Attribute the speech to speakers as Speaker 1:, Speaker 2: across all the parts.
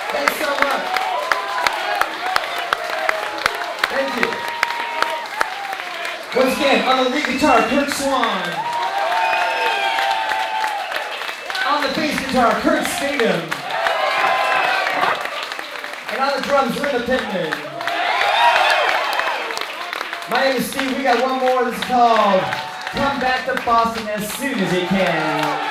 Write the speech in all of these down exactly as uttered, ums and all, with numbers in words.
Speaker 1: Thanks so much. Thank you. Once again, on the lead guitar, Kurt Swan. On the bass guitar, Kurt Statham. And on the drums, Linda Pittman. My name is Steve. We got one more that's called Come Back to Boston as Soon as You Can.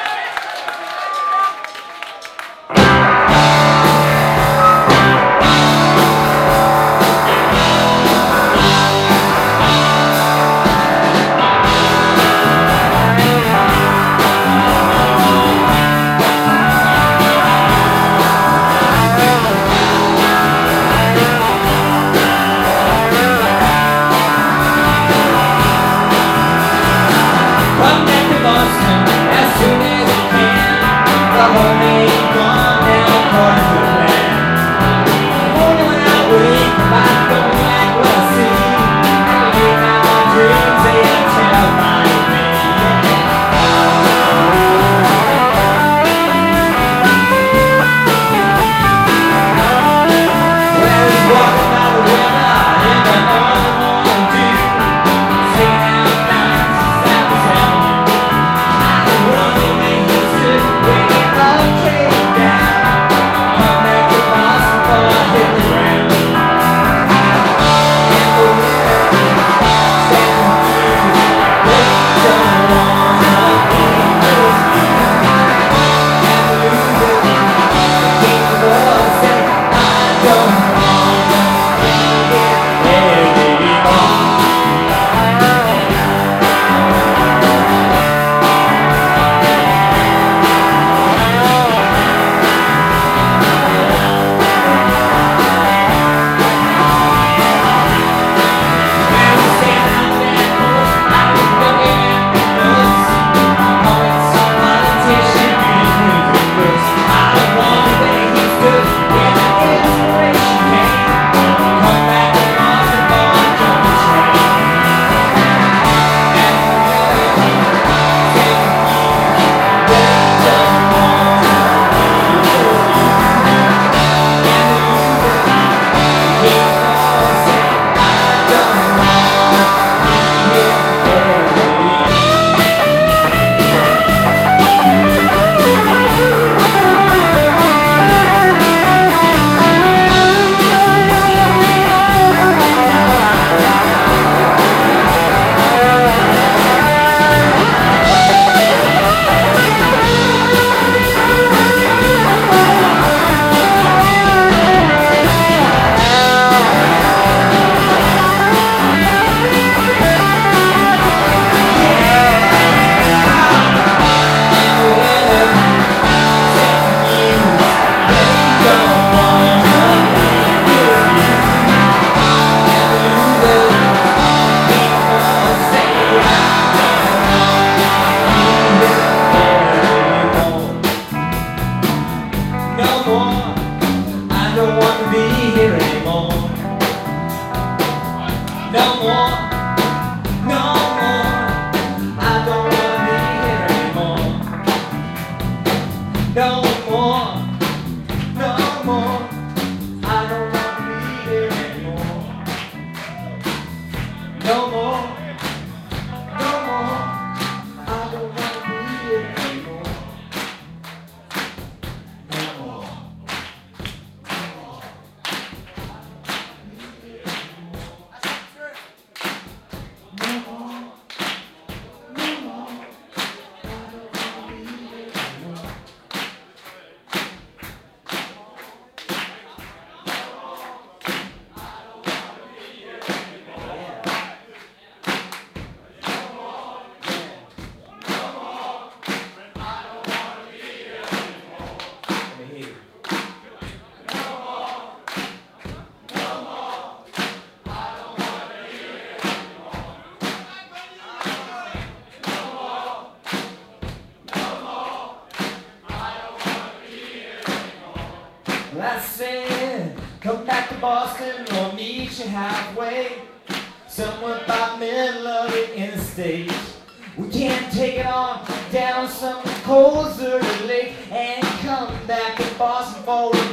Speaker 1: I said, come back to Boston, we'll meet you halfway, somewhere about middle of the interstate. We can't take it on down some cold, dirty lake and come back to Boston before we make the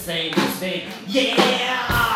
Speaker 1: same mistake. Yeah!